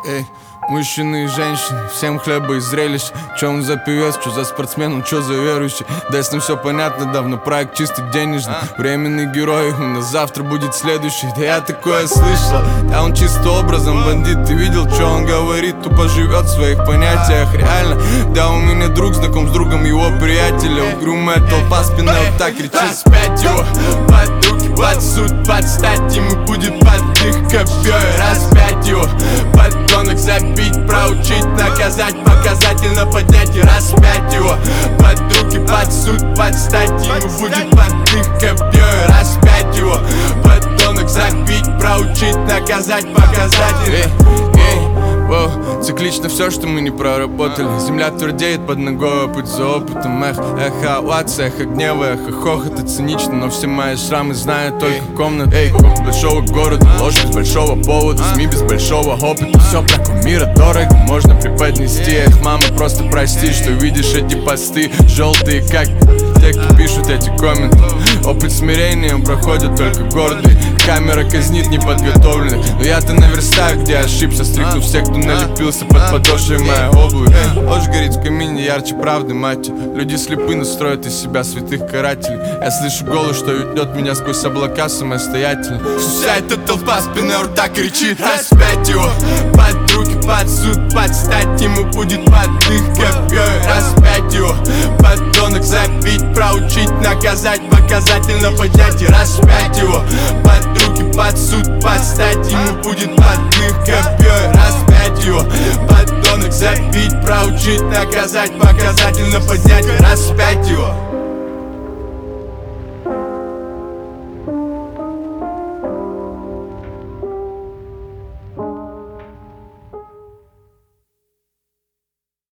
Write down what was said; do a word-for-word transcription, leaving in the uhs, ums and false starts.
Эй, мужчины и женщины, всем хлеба и зрелищ. Чё он за певец, чё за спортсмен, он чё за верующий? Да с ним все понятно давно, проект чисто денежный. Временный герой, у нас завтра будет следующий. Да я такое слышал, да он чисто образом бандит. Ты видел, чё он говорит, тупо живет в своих понятиях. Реально, да у меня друг знаком с другом его приятеля. Угрюмая толпа спины вот так кричит: распять его, под руки, под суд, подстать ему будет под их копьей. Распять его, подонок, забить, проучить, наказать, показательно поднять и распять его, под руки, под суд, подстать ему будет под их копьей. Распять его, подонок, забить, проучить, наказать, показательно. Воу, циклично все, что мы не проработали. Земля твердеет под ногой, путь за опытом. Эх, эхо овации, эхо гнева, эхо хохота. Цинично, но все мои шрамы знают только комнат. Эй, с большого города, ложь без большого повода, СМИ без большого опыта. Все про кумира дорого, можно преподнести. Эх, мама, просто прости, что видишь эти посты желтые, как те, кто пишут эти комменты. Опыт смирения проходит только гордый. Камера казнит неподготовленных, но я-то наверстаю, где ошибся, стрикнув всех, кто налепился под подошвой моей обуви. Ложь горит в камине ярче правды, мать. Люди слепы, но строят из себя святых карателей. Я слышу голос, что ведет меня сквозь облака самостоятельно. Вся эта толпа спины рта кричит: распять его, под руки, под суд, подстать ему будет под их копьей. Распять его, подонок, забить, проучить, наказать, показательно поднять и распять его, под руки, под суд, подстать ему будет под их копьей. Распять его, подонок, забить, проучить, наказать, показательно поднять и распять его.